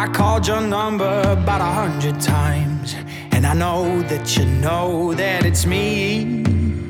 I called your number about 100 times, and I know that you know that it's me.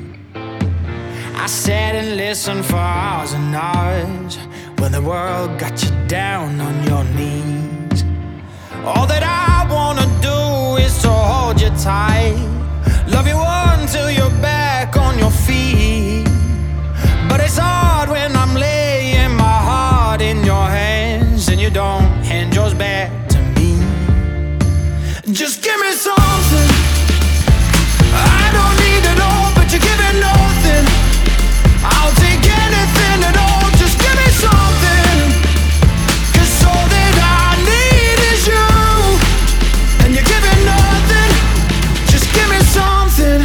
I sat and listened for hours and hours when the world got you down on your knees. All that I wanna do is to hold you tight, love you until you're back on your feet. But it's hard when I'm laying my heart in your hands and you don't hand yours back to me. Just give me something, I don't need it all, but you're giving nothing. I'll take anything at all, just give me something, 'cause all that I need is you, and you're giving nothing. Just give me something.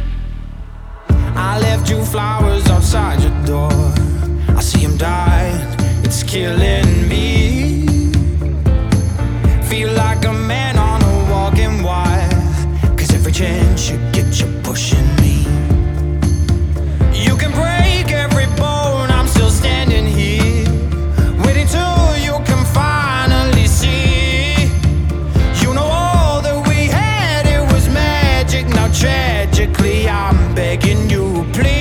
I left you flowers outside your door, I see them dying, it's killing me. Feel like a man on a walking wire, 'cause every chance you get you're pushing me. You can break every bone, I'm still standing here, waiting till you can finally see. You know all that we had, it was magic. Now tragically I'm begging you, please.